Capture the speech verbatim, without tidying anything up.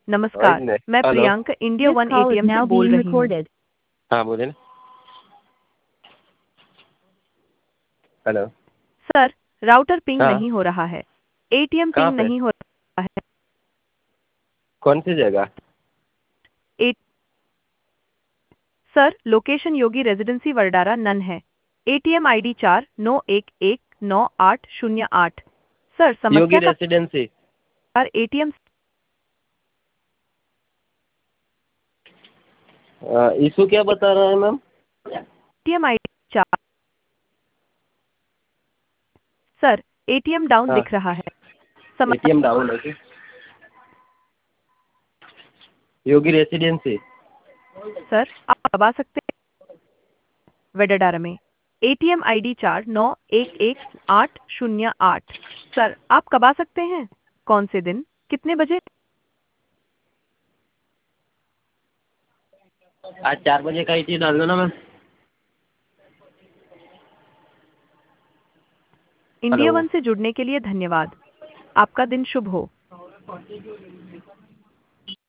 नमस्कार, नहीं। मैं hello. Priyanka India This one call is ATM से now बोल being रही हूँ। recorded. हाँ बोले ना। हेलो। सर, राउटर पिंग हाँ। नहीं हो रहा है। एटीएम कहाँ पिंग पे? नहीं हो रहा है। कौन सी जगह? Uh... sir, location Yogi residency Vadodara नन है। एटीएम आईडी चार नौ एक एक नौ आठ शून्य आठ। सर, योगी समस्या का रेसिडेंसी। एटीएम इशू क्या बता रहा है मैम? एटीएम आईडी चार। सर, एटीएम डाउन हाँ। दिख रहा है। समस्या एटीएम डाउन है क्या? योगी रेसिडेंसी। सर, आप कब आ सकते हैं वडोदरा में? एटीएम आईडी चार नौ एक एक आठ शून्य आठ। सर, आप कब आ सकते हैं? कौन से दिन? कितने बजे? आज चार बजे का एटीएम डाल दो ना मैम। India hello. वन से जुड़ने के लिए धन्यवाद। आपका दिन शुभ हो।